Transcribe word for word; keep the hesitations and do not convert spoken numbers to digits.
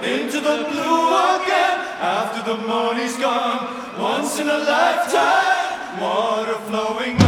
into the blue again. After the money's gone, once in a lifetime, water flowing.